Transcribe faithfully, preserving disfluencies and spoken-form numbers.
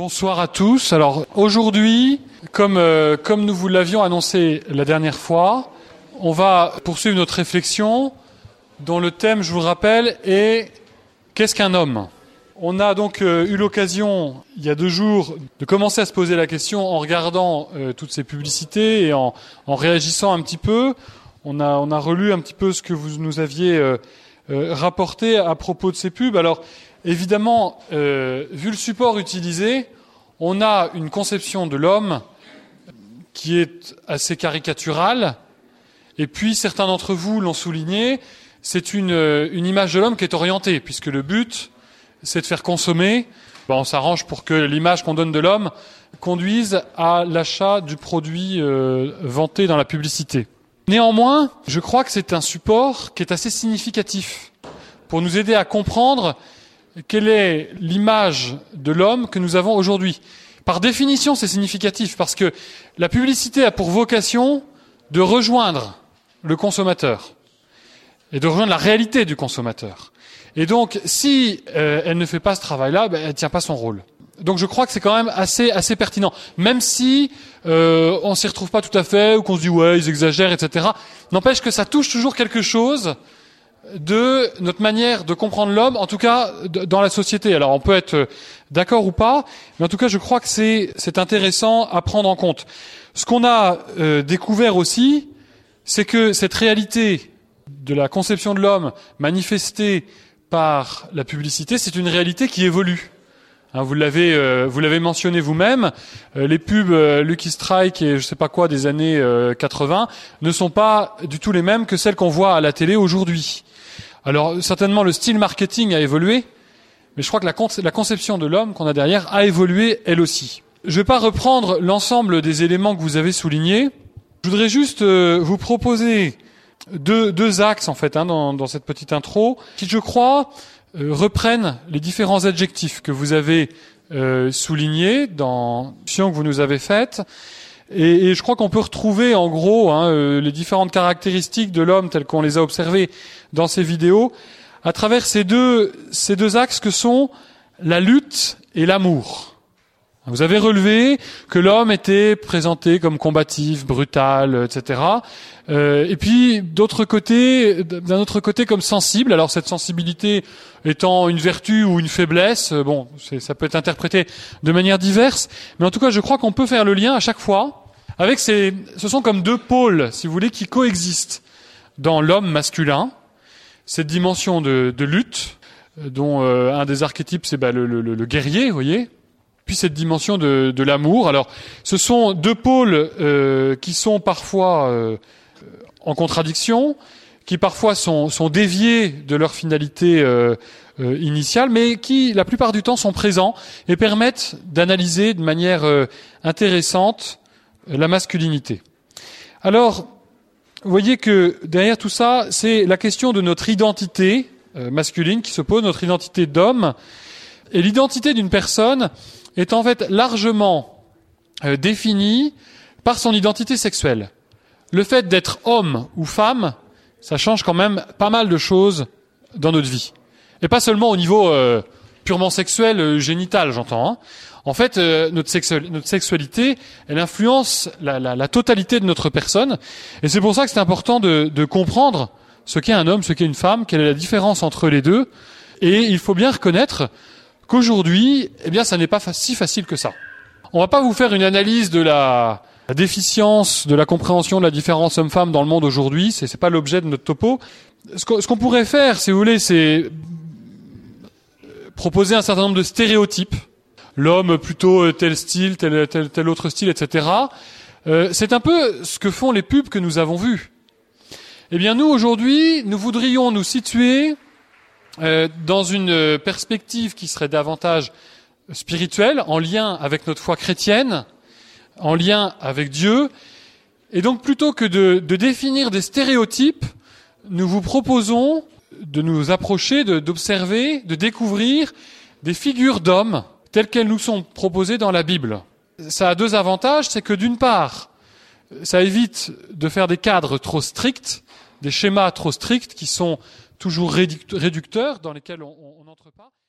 Bonsoir à tous. Alors aujourd'hui, comme, euh, comme nous vous l'avions annoncé la dernière fois, on va poursuivre notre réflexion dont le thème, je vous le rappelle, est « Qu'est-ce qu'un homme ?» On a donc euh, eu l'occasion, il y a deux jours, de commencer à se poser la question en regardant euh, toutes ces publicités et en, en réagissant un petit peu. On a, on a relu un petit peu ce que vous nous aviez euh, euh, rapporté à propos de ces pubs. Alors, évidemment, euh, vu le support utilisé, on a une conception de l'homme qui est assez caricaturale. Et puis, certains d'entre vous l'ont souligné, c'est une, une image de l'homme qui est orientée, puisque le but, c'est de faire consommer. Ben, on s'arrange pour que l'image qu'on donne de l'homme conduise à l'achat du produit euh, vanté dans la publicité. Néanmoins, je crois que c'est un support qui est assez significatif pour nous aider à comprendre quelle est l'image de l'homme que nous avons aujourd'hui. Par définition, c'est significatif parce que la publicité a pour vocation de rejoindre le consommateur et de rejoindre la réalité du consommateur. Et donc, si euh, elle ne fait pas ce travail-là, ben, elle ne tient pas son rôle. Donc je crois que c'est quand même assez assez pertinent, même si euh, on s'y retrouve pas tout à fait, ou qu'on se dit ouais ils exagèrent, et cetera. N'empêche que ça touche toujours quelque chose de notre manière de comprendre l'homme, en tout cas dans la société. Alors on peut être d'accord ou pas, mais en tout cas je crois que c'est c'est intéressant à prendre en compte. Ce qu'on a euh, découvert aussi, c'est que cette réalité de la conception de l'homme manifestée par la publicité, c'est une réalité qui évolue. Hein, vous l'avez, euh, vous l'avez mentionné vous-même, euh, les pubs euh, Lucky Strike et je sais pas quoi des années euh, quatre-vingts ne sont pas du tout les mêmes que celles qu'on voit à la télé aujourd'hui. Alors certainement le style marketing a évolué, mais je crois que la, con- la conception de l'homme qu'on a derrière a évolué elle aussi. Je vais pas reprendre l'ensemble des éléments que vous avez soulignés. Je voudrais juste euh, vous proposer deux, deux axes en fait hein, dans, dans cette petite intro qui, je crois, Euh, reprennent les différents adjectifs que vous avez euh, soulignés dans l'émission que vous nous avez faite. Et, et je crois qu'on peut retrouver en gros hein, euh, les différentes caractéristiques de l'homme telles qu'on les a observées dans ces vidéos à travers ces deux, ces deux axes que sont la lutte et l'amour. Vous avez relevé que l'homme était présenté comme combatif, brutal, et cetera. Euh, et puis, d'autre côté, d'un autre côté, comme sensible. Alors, cette sensibilité étant une vertu ou une faiblesse, bon, c'est, ça peut être interprété de manière diverse. Mais en tout cas, je crois qu'on peut faire le lien à chaque fois avec ces, ce sont comme deux pôles, si vous voulez, qui coexistent dans l'homme masculin. Cette dimension de, de lutte, dont euh, un des archétypes, c'est bah, le, le, le guerrier, vous voyez. Puis cette dimension de, de l'amour. Alors, ce sont deux pôles euh, qui sont parfois euh, en contradiction, qui parfois sont, sont déviés de leur finalité euh, euh, initiale, mais qui, la plupart du temps, sont présents et permettent d'analyser de manière euh, intéressante euh, la masculinité. Alors, vous voyez que derrière tout ça, c'est la question de notre identité euh, masculine qui se pose, notre identité d'homme. Et l'identité d'une personne est en fait largement euh, définie par son identité sexuelle. Le fait d'être homme ou femme, ça change quand même pas mal de choses dans notre vie. Et pas seulement au niveau euh, purement sexuel, euh, génital, j'entends. Hein. En fait, euh, notre, sexu- notre sexualité, elle influence la, la, la totalité de notre personne. Et c'est pour ça que c'est important de, de comprendre ce qu'est un homme, ce qu'est une femme, quelle est la différence entre les deux. Et il faut bien reconnaître qu'aujourd'hui, eh bien, ça n'est pas fa- si facile que ça. On va pas vous faire une analyse de la, la déficience de la compréhension de la différence homme-femme dans le monde aujourd'hui. C'est, c'est pas l'objet de notre topo. Ce qu'on, ce qu'on pourrait faire, si vous voulez, c'est proposer un certain nombre de stéréotypes. L'homme plutôt tel style, tel, tel, tel autre style, et cetera. Euh, c'est un peu ce que font les pubs que nous avons vues. Eh bien, nous, aujourd'hui, nous voudrions nous situer Euh, dans une perspective qui serait davantage spirituelle, en lien avec notre foi chrétienne, en lien avec Dieu. Et donc, plutôt que de, de définir des stéréotypes, nous vous proposons de nous approcher, de, d'observer, de découvrir des figures d'hommes telles qu'elles nous sont proposées dans la Bible. Ça a deux avantages, c'est que d'une part, ça évite de faire des cadres trop stricts, des schémas trop stricts qui sont toujours réducteurs dans lesquels on n'entre pas.